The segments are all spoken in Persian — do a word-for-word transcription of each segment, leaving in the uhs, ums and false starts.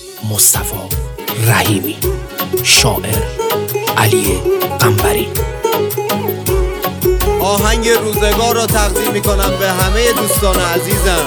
مصطفی رحیمی. شاعر علی قنبری. آهنگ روزگار را تقدیم میکنم به همه دوستان عزیزم.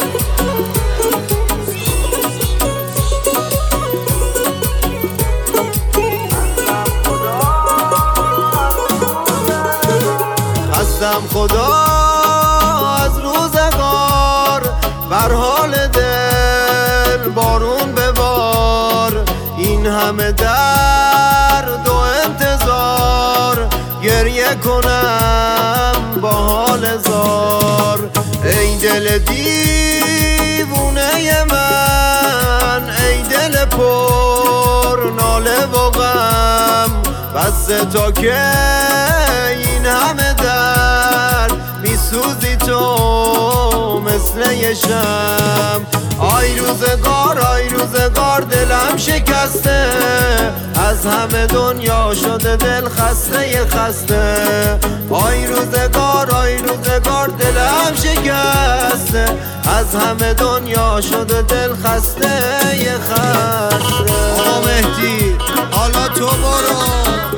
هستم خدا از روزگار، بر حال دل بارون ببار. این همه درد و انتظار، گریه کنم با حال زار. ای دل دیوونه من، ای دل پر ناله و غم، بس تا که این همه درد میسوزی تو مثل یه شمع. آی روزگار آی روزگار دلم شکسته، از همه دنیا شده دل خسته یه خسته. آی روزگار آی روزگار دلم شکسته، از همه دنیا شده دل خسته یه خسته. آقا مهدی حالا تو برو.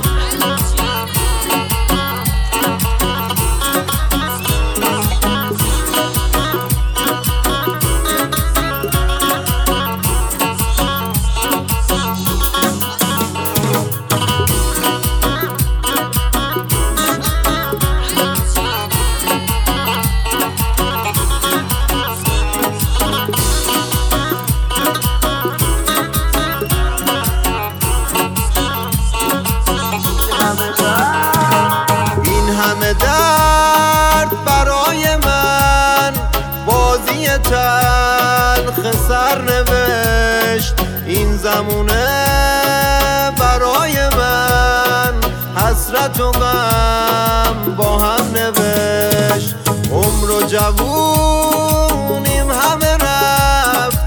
این همه درد برای من، بازی تلخ سرنوشت. این زمونه برای من، حسرت و غم با هم نوشت. عمر و جوونیم همه رفت،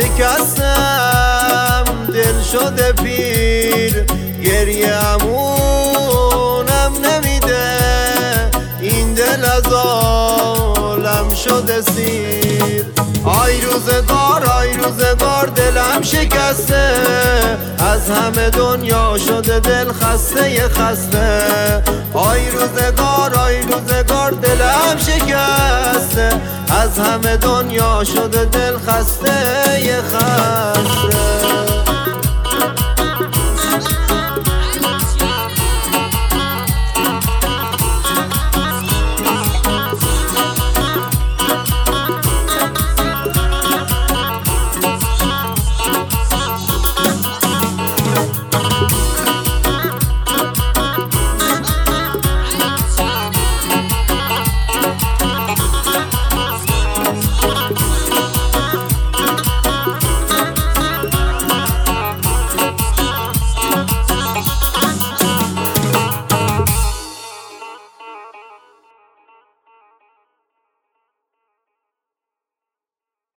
شکستم دل شده پیر. گریه امونم نمیده، این دل از عالم شده سیر. آی روزگار آی روزگار دلم شکسته، از همه دنیا شده دل خسته یه خسته. آی روزگار آی روزگار دلم شکسته، از همه دنیا شده دل خسته یه خسته.